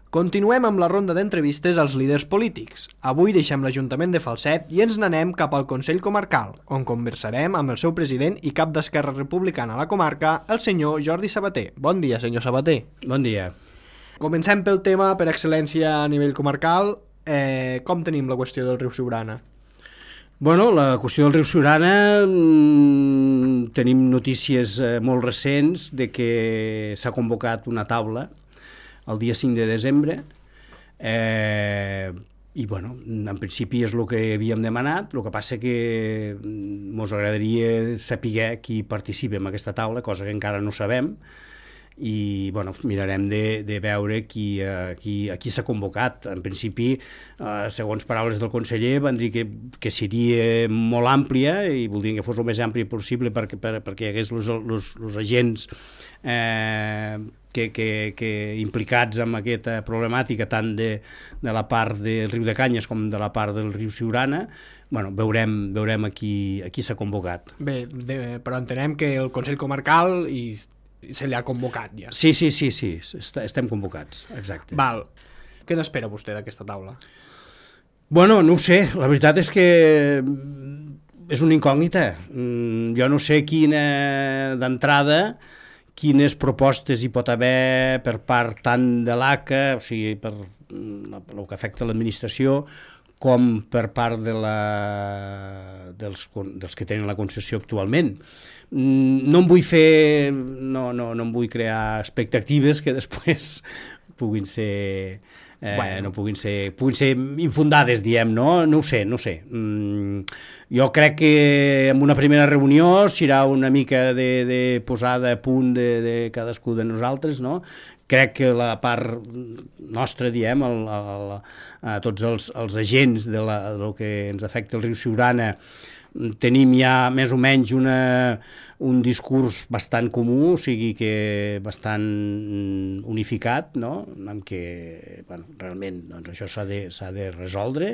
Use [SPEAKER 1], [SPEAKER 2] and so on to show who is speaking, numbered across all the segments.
[SPEAKER 1] Continuem amb la ronda d'entrevistes als líders polítics. Avui deixem l'Ajuntament de Falset i ens n'anem cap al Consell Comarcal, on conversarem amb el seu president i cap d'Esquerra Republicana a la comarca, el senyor Jordi Sabater. Bon dia, senyor Sabater.
[SPEAKER 2] Bon dia.
[SPEAKER 1] Comencem pel tema per excel·lència a nivell comarcal. Com tenim la qüestió del riu Siurana?
[SPEAKER 2] Bueno, la qüestió del riu Siurana, tenim notícies molt recents de que s'ha convocat una taula el dia 5 de desembre i bueno, en principi és el que havíem demanat, el que passa que ens agradaria saber qui participa en aquesta taula, cosa que encara no sabem, i bueno, mirarem de veure qui s'ha convocat. En principi, segons paraules del conseller, van dir que seria molt àmplia i voldrien que fos el més àmplia possible perquè hi hagués els agents que implicats en aquesta problemàtica tant de la part del riu de Canyes com de la part del riu Siurana. Bueno, veurem a qui s'ha convocat.
[SPEAKER 1] Bé, però entenem que el Consell Comarcal se li ha convocat ja.
[SPEAKER 2] Sí, estem convocats, exacte.
[SPEAKER 1] Val. Què n'espera vostè d'aquesta taula?
[SPEAKER 2] Bueno, no ho sé, la veritat és que és una incògnita. Jo no sé d'entrada quines propostes hi pot haver per part tant de l'ACA, o sigui, per el que afecta l'administració, com per part dels que tenen la concessió actualment. No em vull crear expectatives que després puguin ser infundades, diem, no? No ho sé. Jo crec que en una primera reunió serà una mica de posada a punt de cadascú de nosaltres, no? Crec que la part nostra, diem, a tots els agents del que ens afecta el riu Siurana, tenim ja més o menys un discurs bastant comú, o sigui que bastant unificat, no? En què realment això s'ha de resoldre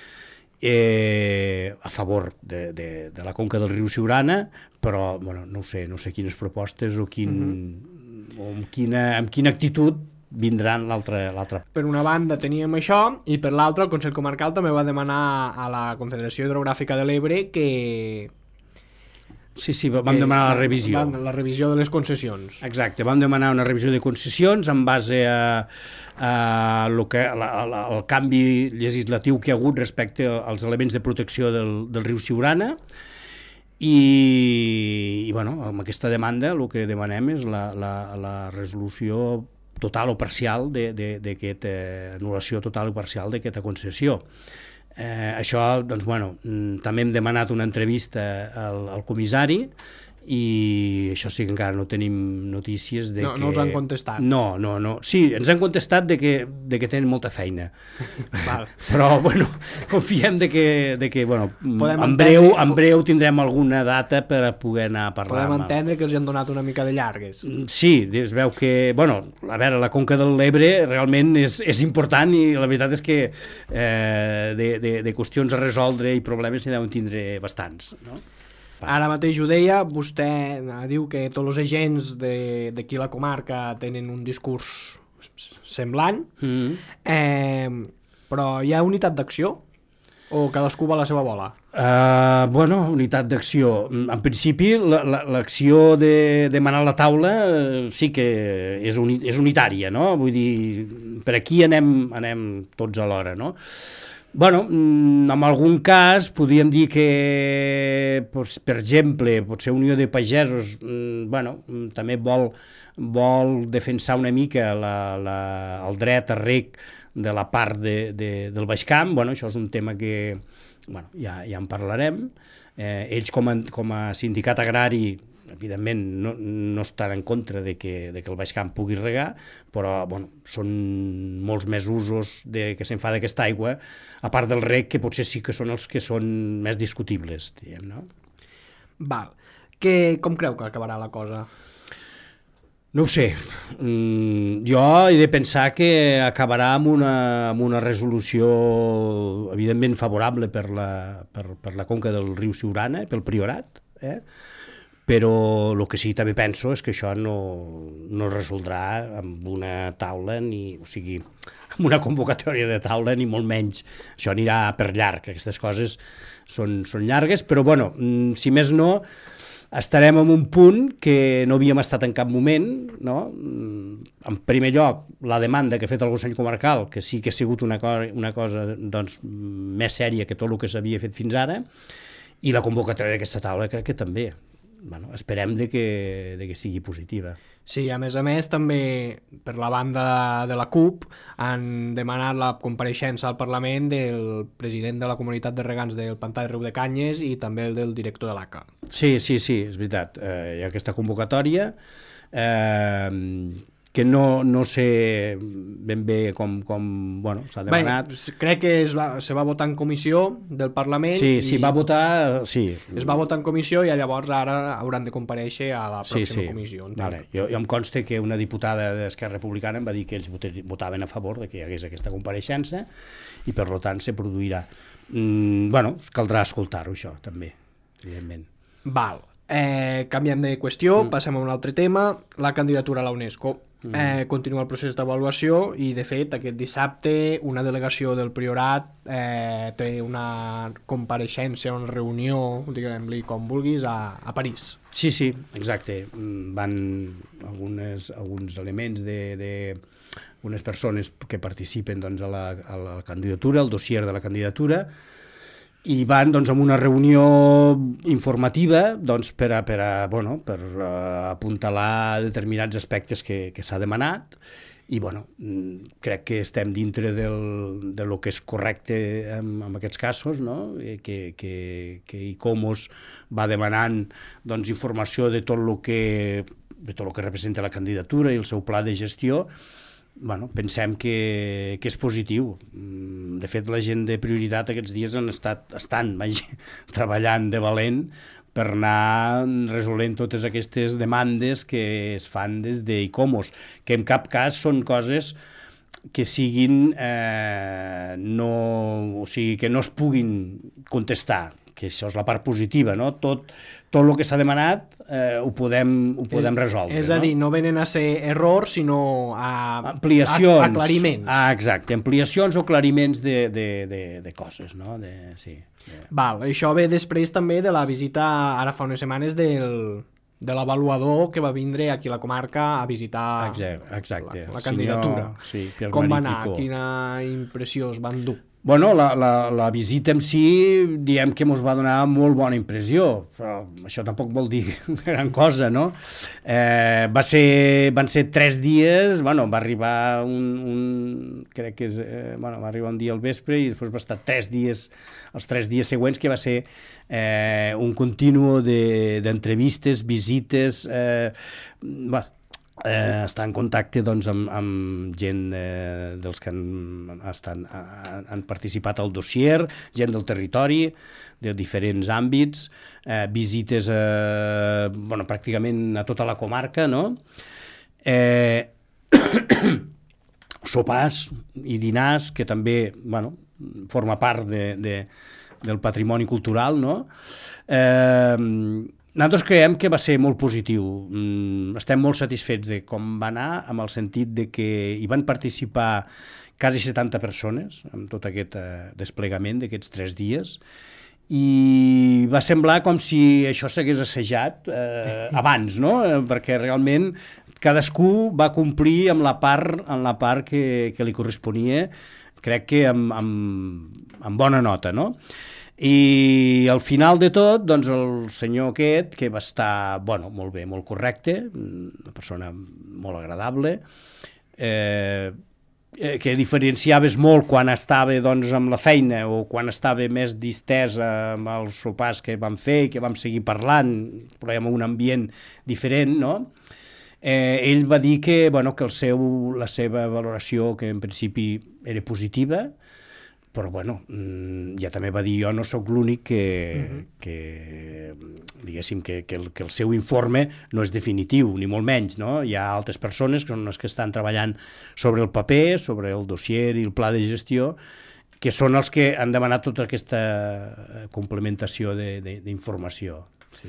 [SPEAKER 2] a favor de la conca del riu Siurana, però no sé quines propostes o amb quina actitud vindran l'altra.
[SPEAKER 1] Per una banda teníem això i per l'altra el Consell Comarcal també va demanar a la Confederació Hidrogràfica de l'Ebre que...
[SPEAKER 2] Sí, vam demanar la revisió.
[SPEAKER 1] La revisió de les concessions.
[SPEAKER 2] Exacte, vam demanar una revisió de concessions en base al canvi legislatiu que hi ha hagut respecte als elements de protecció del riu Siurana i bueno, amb aquesta demanda el que demanem és la resolució total o parcial anul·lació total o parcial d'aquesta concessió. Això, doncs, també hem demanat una entrevista al comissari i això sí que encara no tenim notícies de que...
[SPEAKER 1] No els han contestat.
[SPEAKER 2] No. Sí, ens han contestat de que tenen molta feina.
[SPEAKER 1] Val.
[SPEAKER 2] Però, confiem de que en breu tindrem alguna data per a poder anar a parlar.
[SPEAKER 1] Podem entendre que els han donat una mica de llargues.
[SPEAKER 2] Sí, es veu que, a veure, la conca de l'Ebre realment és important i la veritat és que de qüestions a resoldre i problemes n'hi deuen tindre bastants, no?
[SPEAKER 1] Ara mateix ho deia, vostè diu que tots els agents d'aquí la comarca tenen un discurs semblant, però hi ha unitat d'acció o cadascú va a la seva bola?
[SPEAKER 2] Unitat d'acció. En principi, l'acció de demanar la taula sí que és unitària, no? Vull dir, per aquí anem tots alhora, no? En algun cas podríem dir que, per exemple, potser Unió de Pagesos també vol defensar una mica el dret a reg de la part del Baix Camp. Això és un tema que ja en parlarem. Ells com a sindicat agrari evidentment no estan en contra de que el Baix Camp pugui regar, però són molts més usos que se'n fa d'aquesta aigua, a part del reg, que potser sí que són els que són més discutibles, diguem, no?
[SPEAKER 1] Val. Com creu que acabarà la cosa?
[SPEAKER 2] No ho sé. Jo he de pensar que acabarà amb una resolució evidentment favorable per la conca del riu Siurana, pel Priorat, però el que sí també penso és que això no es resoldrà amb una taula, o sigui, amb una convocatòria de taula, ni molt menys. Això anirà per llarg, aquestes coses són llargues, però bueno, si més no, estarem en un punt que no havíem estat en cap moment, no? En primer lloc, la demanda que ha fet el Consell Comarcal, que sí que ha sigut una cosa doncs, més sèria que tot el que s'havia fet fins ara, i la convocatòria d'aquesta taula crec que també. Bueno, esperem de que sigui positiva.
[SPEAKER 1] Sí, a més, també, per la banda de la CUP, han demanat la compareixença al Parlament del president de la comunitat de regants del Pantà de Riu de Canyes i també el del director de l'ACA.
[SPEAKER 2] Sí, és veritat. Hi ha aquesta convocatòria que no sé ben bé com bueno, s'ha demanat.
[SPEAKER 1] Bé, crec que se va votar en comissió del Parlament.
[SPEAKER 2] Sí, va votar, sí.
[SPEAKER 1] Es va votar en comissió i llavors ara hauran de comparèixer a la pròxima comissió.
[SPEAKER 2] Vale. Jo em consta que una diputada d'Esquerra Republicana em va dir que ells votaven a favor de que hi hagués aquesta compareixença i per tant se produirà. Bueno, caldrà escoltar-ho això també, evidentment.
[SPEAKER 1] Val. Canviem de qüestió, passem a un altre tema, la candidatura a la UNESCO. Continua el procés d'avaluació i de fet aquest dissabte una delegació del Priorat té una compareixença, una reunió, diguem-li com vulguis, a París.
[SPEAKER 2] Sí, exacte. Van alguns elements d'unes persones que participen doncs, a la candidatura, al dossier de la candidatura, i van doncs, amb una reunió informativa doncs, per apuntalar determinats aspectes que s'ha demanat i bueno, crec que estem dintre de lo que és correcte en aquests casos, no? que ICOMOS va demanant doncs, informació de tot el que representa la candidatura i el seu pla de gestió. Bueno, pensem que és positiu. De fet, la gent de Prioritat aquests dies estan treballant de valent per anar resolent totes aquestes demandes que es fan des d'ICOMOS, que en cap cas són coses que siguin o sigui, que no es puguin contestar, que això és la part positiva, no? Tot el que s'ha demanat ho podem resoldre.
[SPEAKER 1] És a dir, no venen a ser errors, sinó
[SPEAKER 2] ampliacions,
[SPEAKER 1] aclariments.
[SPEAKER 2] Exacte, ampliacions o aclariments de coses, no?
[SPEAKER 1] Val, això ve després també de la visita, ara fa unes setmanes, de l'avaluador que va vindre aquí a la comarca a visitar la candidatura.
[SPEAKER 2] Sí,
[SPEAKER 1] com va anar? Quina impressió es van dur?
[SPEAKER 2] Bueno, la visita en si, diem que ens va donar molt bona impressió, però això tampoc vol dir gran cosa, no? Van ser 3 dies, bueno, va arribar crec que va arribar un dia al vespre i després va estar 3 dies, els 3 dies següents, que va ser un continu d'entrevistes, visites, estar en contacte doncs, amb gent dels que han participat al dossier, gent del territori, de diferents àmbits, visites pràcticament a tota la comarca, no? Sopars i dinars, que també forma part del patrimoni cultural, no? Nosaltres creiem que va ser molt positiu. Estem molt satisfets de com va anar, amb el sentit de que hi van participar quasi 70 persones en tot aquest desplegament d'aquests 3 dies, i va semblar com si això s'hagués assajat abans, no? Perquè realment cadascú va complir amb la part que li corresponia, crec que amb bona nota, no? I al final de tot, doncs el senyor aquest, que va estar, molt bé, molt correcte, una persona molt agradable, que diferenciaves molt quan estava amb la feina o quan estava més distès amb els sopars que vam fer i que vam seguir parlant, però en un ambient diferent, no? Ell va dir que la seva valoració, que en principi era positiva, però ja també va dir, jo no sóc l'únic que diguéssim que el seu informe no és definitiu, ni molt menys, no? Hi ha altres persones que són les que estan treballant sobre el paper, sobre el dossier i el pla de gestió, que són els que han demanat tota aquesta complementació d'informació. Sí.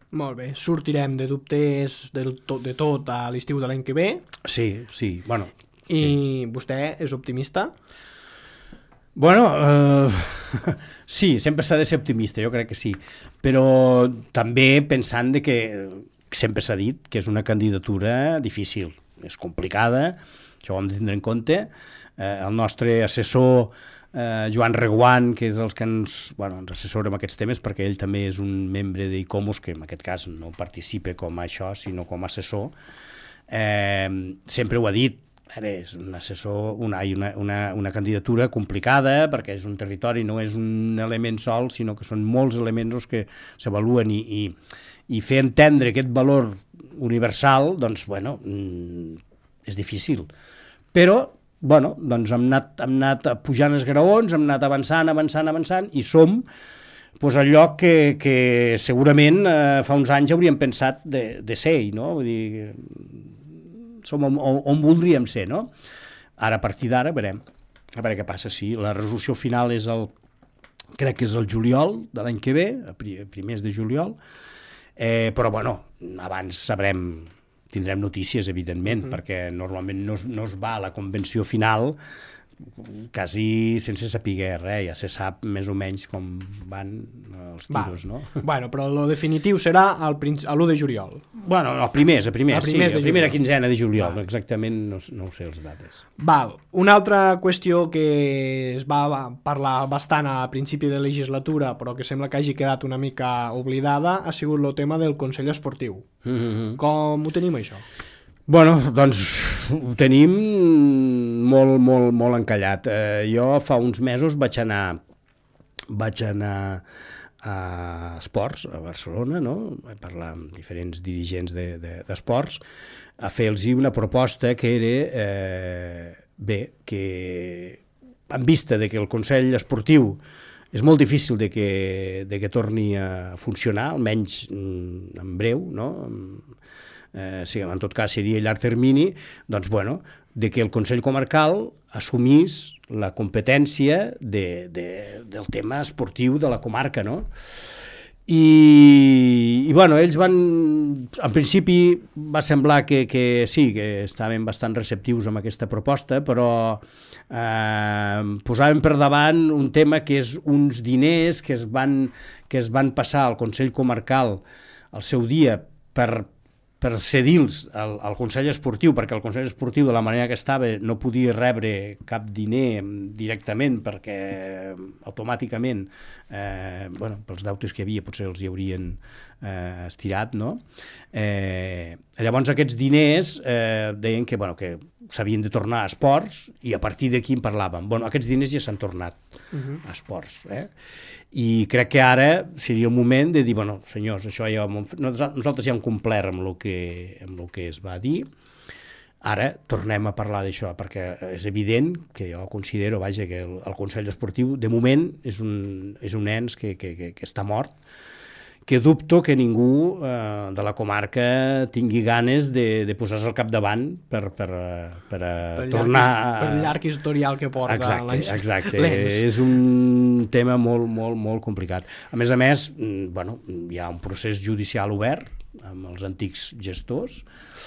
[SPEAKER 1] Molt bé, sortirem de dubtes de tot a l'estiu de l'any que ve.
[SPEAKER 2] Sí, bueno.
[SPEAKER 1] I
[SPEAKER 2] sí.
[SPEAKER 1] vostè és optimista?
[SPEAKER 2] Bueno, sí, sempre s'ha de ser optimista, jo crec que sí, però també pensant de que sempre s'ha dit que és una candidatura difícil, és complicada, això ho hem de tindre en compte. El nostre assessor Joan Reguant, que és el que ens assessora en aquests temes, perquè ell també és un membre d'ICOMOS, que en aquest cas no participa com a això, sinó com a assessor, sempre ho ha dit. És un assessor, una candidatura complicada, perquè és un territori, no és un element sol, sinó que són molts elements que s'avaluen i fer entendre aquest valor universal, doncs, és difícil. Però, doncs hem anat pujant els graons, hem anat avançant, i som al lloc que segurament fa uns anys hauríem pensat de ser, no? Vull dir, som on voldríem ser, no? Ara, a partir d'ara, a veure què passa. Sí, la resolució final crec que és el juliol de l'any que ve, a primers de juliol, però, abans tindrem notícies, evidentment, perquè normalment no es va a la convenció final quasi sense saber res, ja se sap més o menys com van els tiros, no?
[SPEAKER 1] Bueno, però el definitiu serà a l'1 de juliol.
[SPEAKER 2] Bueno, a primera quinzena de juliol, exactament no ho sé les dates.
[SPEAKER 1] Val, una altra qüestió que es va parlar bastant a principi de legislatura, però que sembla que hagi quedat una mica oblidada, ha sigut el tema del Consell Esportiu. Com ho tenim, això?
[SPEAKER 2] Bueno, doncs ho tenim molt encallat. Jo fa uns mesos vaig anar a Esports, a Barcelona, no? Vaig parlar amb diferents dirigents d'esports, a fer-los una proposta que era, que en vista de que el Consell Esportiu és molt difícil de que torni a funcionar, almenys en breu, no? Sí, en tot cas seria a llarg termini, doncs, de que el Consell Comarcal assumís la competència del tema esportiu de la comarca, no? I ells en principi va semblar que sí, que estaven bastant receptius amb aquesta proposta, però posaven per davant un tema que és uns diners que es van passar al Consell Comarcal al seu dia per cedir-los al Consell Esportiu, perquè el Consell Esportiu, de la manera que estava, no podia rebre cap diner directament, perquè automàticament, pels deutes que hi havia, potser els hi haurien estirat, no? Llavors aquests diners deien que s'havien de tornar a esports, i a partir d'aquí en parlàvem. Aquests diners ja s'han tornat a esports, i crec que ara seria el moment de dir, senyors, això ja nosaltres ja hem complert amb el que es va dir, ara tornem a parlar d'això, perquè és evident que jo considero, que el Consell Esportiu de moment és un ens que està mort, que dubto que ningú de la comarca tingui ganes de posar-se al capdavant per tornar...
[SPEAKER 1] Per llarg historial que porta.
[SPEAKER 2] Exacte. És un tema molt complicat. A més, hi ha un procés judicial obert amb els antics gestors,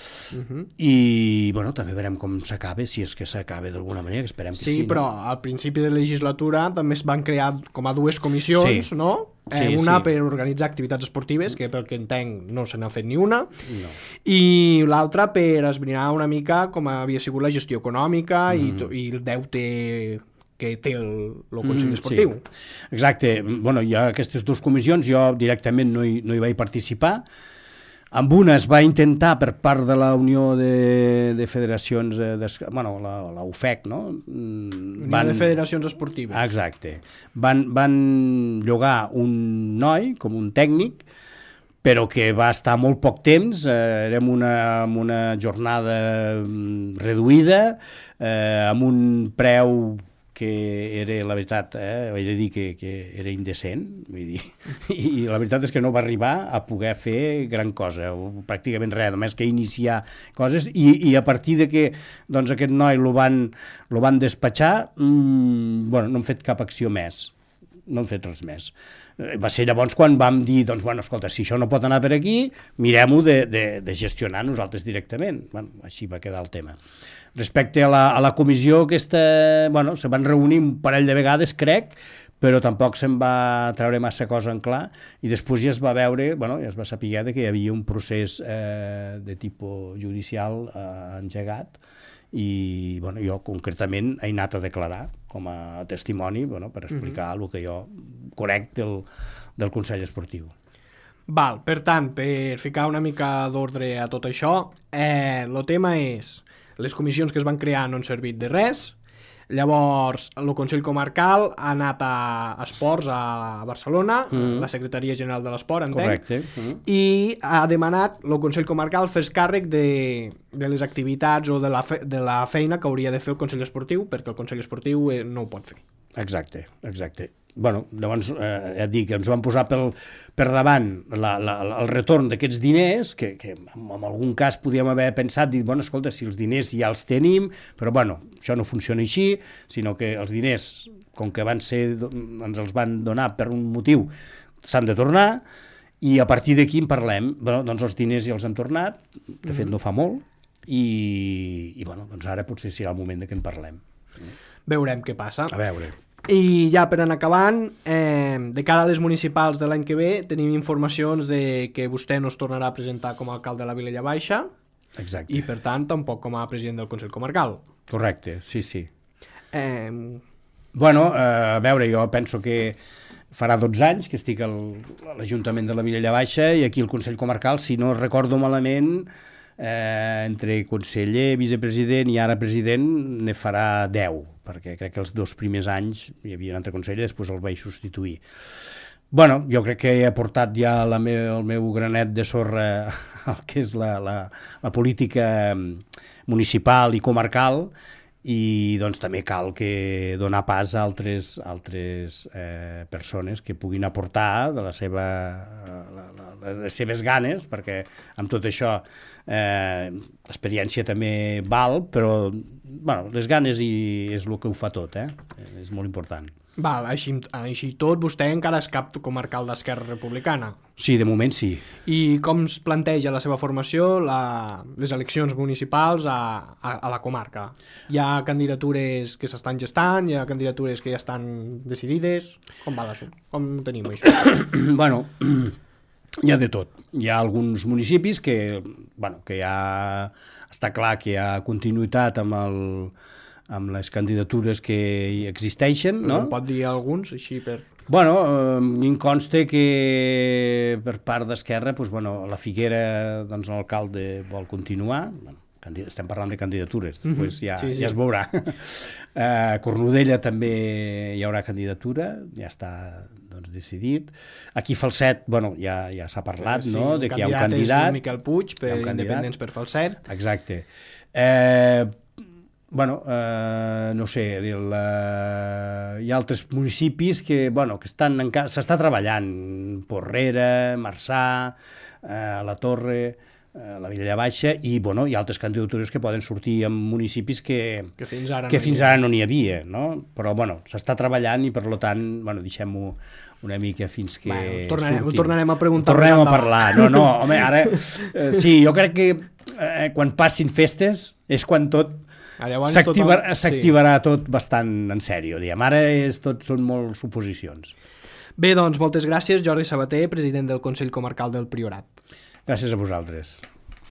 [SPEAKER 2] i també veurem com s'acaba, si és que s'acaba d'alguna manera, que esperem que sí.
[SPEAKER 1] Sí, però al principi de legislatura també es van crear com a dues comissions, no? Una per organitzar activitats esportives, que pel que entenc no se n'ha fet ni una, i l'altra per esbrinar una mica com havia sigut la gestió econòmica i el deute que té el Consell Esportiu.
[SPEAKER 2] Sí. Exacte. Hi ha aquestes dues comissions, jo directament no hi vaig participar. Amb una es va intentar per part de la Unió de Federacions, la UFEC, no?
[SPEAKER 1] Unió de Federacions Esportives.
[SPEAKER 2] Exacte. Van llogar un noi com un tècnic, però que va estar molt poc temps, era amb una jornada reduïda, amb un preu que era, la veritat, vaig dir que era indecent, vull dir, i la veritat és que no va arribar a poder fer gran cosa, o pràcticament res, només que iniciar coses, i a partir de que aquest noi lo van despatxar, no han fet cap acció més. no han fet res més. Va ser llavors quan vam dir, doncs, bueno, escolta, si això no pot anar per aquí, mirem-ho de gestionar nosaltres directament. Bueno, així va quedar el tema. Respecte a la comissió aquesta, bueno, se van reunir un parell de vegades, crec, però tampoc se'n va treure massa cosa en clar, i després ja es va veure, bueno, ja es va saber que hi havia un procés de tipus judicial engegat, i bueno, jo concretament he anat a declarar com a testimoni, bueno, per explicar el que jo conec del Consell Esportiu.
[SPEAKER 1] Val, per tant, per ficar una mica d'ordre a tot això, el tema és les comissions que es van crear no han servit de res. Llavors, el Consell Comarcal ha anat a Esports a Barcelona, la Secretaria General de l'Esport, entenc.
[SPEAKER 2] Correcte.
[SPEAKER 1] I ha demanat el Consell Comarcal fes càrrec de les activitats o de la feina que hauria de fer el Consell Esportiu, perquè el Consell Esportiu no ho pot fer.
[SPEAKER 2] Exacte. Bueno, llavors, ja et dic, ens van posar per davant el retorn d'aquests diners, que en algun cas podíem haver pensat, dir, bueno, escolta, si els diners ja els tenim, però bueno, això no funciona així, sinó que els diners, com que ens els van donar per un motiu, s'han de tornar, i a partir d'aquí en parlem. Bueno, doncs els diners ja els hem tornat, de fet no fa molt, i bueno, doncs ara potser serà el moment que en parlem.
[SPEAKER 1] Veurem què passa.
[SPEAKER 2] A veure.
[SPEAKER 1] I ja per anar acabant, de cara a les municipals de l'any que ve, tenim informacions de que vostè no es tornarà a presentar com a alcalde de la Vilella Baixa.
[SPEAKER 2] Exacte.
[SPEAKER 1] I per tant tampoc com a president del Consell Comarcal.
[SPEAKER 2] Correcte, sí.
[SPEAKER 1] Bueno,
[SPEAKER 2] a veure, jo penso que farà 12 anys que estic a l'Ajuntament de la Vilella Baixa, i aquí al Consell Comarcal, si no recordo malament, entre conseller, vicepresident i ara president ne farà 10, perquè crec que els 2 primers anys hi havia un altre conseller, després el vaig substituir. Bueno, jo crec que he aportat ja el meu granet de sorra al que és la política municipal i comarcal, i doncs també cal que donar pas a altres persones que puguin aportar de les seves ganes, perquè amb tot això l'experiència també val, però bueno, les ganes és el que ho fa tot, és molt important.
[SPEAKER 1] Val, així tot, vostè encara és cap comarcal d'Esquerra Republicana.
[SPEAKER 2] Sí, de moment sí.
[SPEAKER 1] I com es planteja la seva formació les eleccions municipals a la comarca? Hi ha candidatures que s'estan gestant, hi ha candidatures que ja estan decidides? Com va l'assum? Com tenim això?
[SPEAKER 2] Bueno, hi ha de tot. Hi ha alguns municipis que ja està clar que hi ha continuïtat amb les candidatures que hi existeixen, no?
[SPEAKER 1] Em pot dir alguns, així per...
[SPEAKER 2] Bueno, em consta que per part d'Esquerra, la Figuera, doncs l'alcalde vol continuar, estem parlant de candidatures, després ja es veurà. A Cornudella també hi haurà candidatura, ja està decidit. Aquí Falset, ja s'ha parlat, no?, de que hi ha un candidat.
[SPEAKER 1] És Miquel Puig, per Independents per Falset.
[SPEAKER 2] Exacte. No sé, hi ha altres municipis que s'està treballant, Porrera, Marçà, la Torre, la Vilella Baixa, i hi ha altres candidatures que poden sortir en municipis que fins ara no n'hi havia, no? Però s'està treballant, i per tant deixem-ho una mica fins que surti.
[SPEAKER 1] Ho tornarem a preguntar.
[SPEAKER 2] Tornem a parlar. No, home, ara... Sí, jo crec que quan passin festes és quan tot s'activarà tot bastant en sèrio, diguem. Ara tot són molt suposicions.
[SPEAKER 1] Bé, doncs, moltes gràcies, Jordi Sabater, president del Consell Comarcal del Priorat.
[SPEAKER 2] Gràcies a vosaltres.